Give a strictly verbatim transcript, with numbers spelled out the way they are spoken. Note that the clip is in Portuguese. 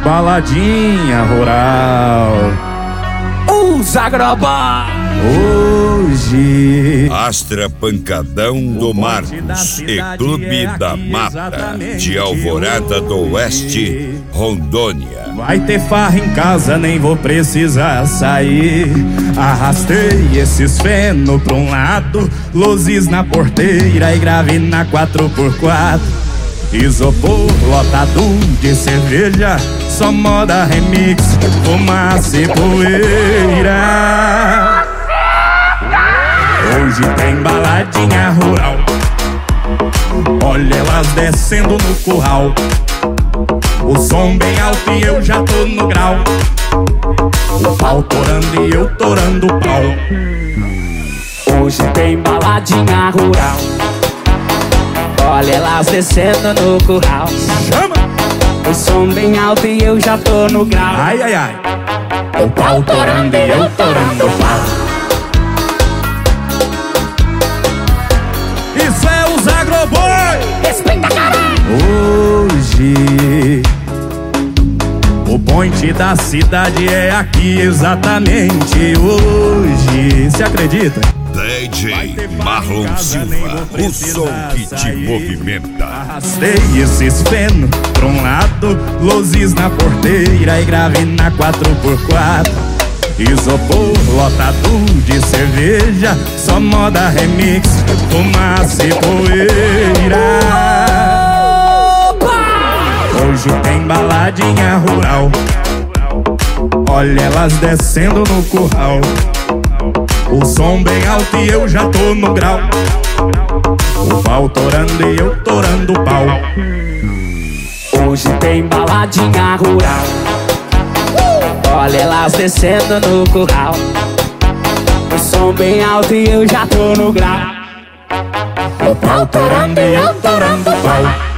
baladinha rural. Os Agroboy. Hoje Astra Pancadão do Marcos e Clube da Mata de Alvorada do Oeste, Rondônia. vai ter farra em casa, nem vou precisar sair. Arrastei esses feno pra um lado, luzes na porteira e grave na quatro por quatro. Isopor lotado de cerveja, só moda remix, fumaça e poeira. Hoje tem baladinha rural, olha elas descendo no curral. O som bem alto e eu já tô no grau. O pau torando e eu torando o pau. Hoje tem baladinha rural, olha elas descendo no curral. Chama! O som bem alto e eu já tô no grau. Ai, ai, ai. O pau torando e eu torando o pau. Isso é os Agroboy. Respeita, caralho. Hoje o point da cidade é aqui exatamente hoje. Se acredita? D J Marlon Silva, o som que te movimenta. Arrastei esses feno pra um lado, luzes na porteira e grave na quatro por quatro. Isopor lotado de cerveja, só moda remix, fumaça e poeira. Hoje tem baladinha rural, olha elas descendo no curral. O som bem alto e eu já tô no grau. O pau torando e eu torando o pau. Hoje tem baladinha rural, olha elas descendo no curral. O som bem alto e eu já tô no grau. O pau torando e eu torando o pau.